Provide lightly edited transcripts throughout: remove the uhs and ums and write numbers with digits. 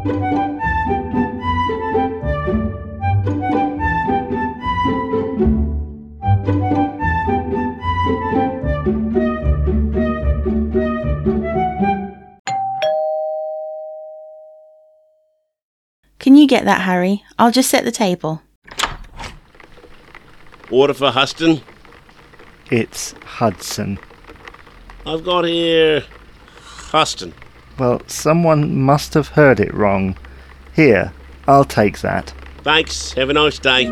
Can you get that, Harry? I'll just set the table. Order for Huston? It's Hudson. I've got here Huston. Well, someone must have heard it wrong. Here, I'll take that. Thanks. Have a nice day.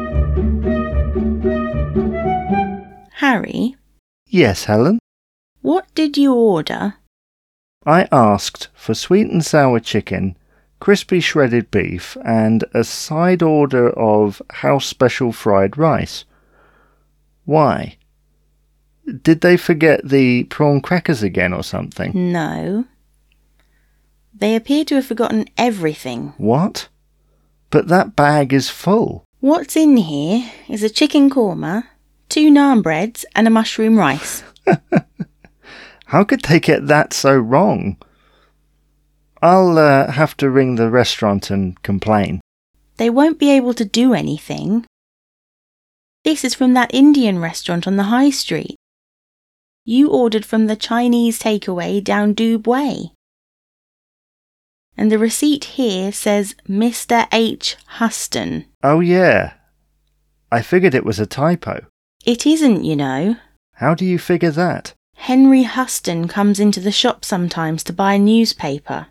Harry? Yes, Helen? What did you order? I asked for sweet and sour chicken, crispy shredded beef, and a side order of house special fried rice. Why? Did they forget the prawn crackers again or something? No. They appear to have forgotten everything. What? But that bag is full. What's in here is a chicken korma, 2 naan breads, and a mushroom rice. How could they get that so wrong? I'll have to ring the restaurant and complain. They won't be able to do anything. This is from that Indian restaurant on the high street. You ordered from the Chinese takeaway down Dube Way. And the receipt here says Mr. H. Huston. Oh yeah. I figured it was a typo. It isn't, you know. How do you figure that? Henry Huston comes into the shop sometimes to buy a newspaper.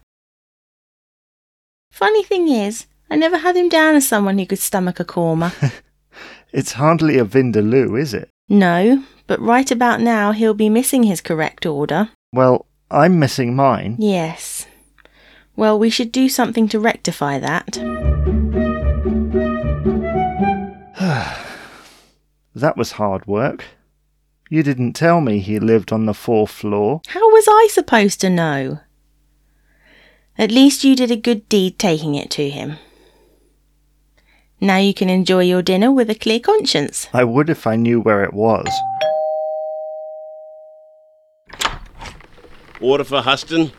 Funny thing is, I never had him down as someone who could stomach a korma. It's hardly a vindaloo, is it? No, but right about now he'll be missing his correct order. Well, I'm missing mine. Yes. Well, we should do something to rectify that. That was hard work. You didn't tell me he lived on the 4th floor. How was I supposed to know? At least you did a good deed taking it to him. Now you can enjoy your dinner with a clear conscience. I would if I knew where it was. Order for Huston?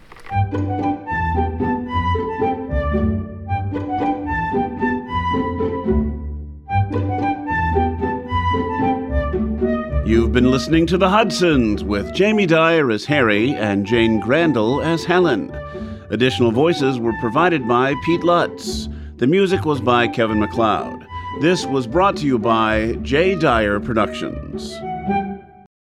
You've been listening to The Hudsons with Jamie Dyer as Harry and Jane Grandel as Helen. Additional voices were provided by Pete Lutz. The music was by Kevin MacLeod. This was brought to you by J. Dyer Productions.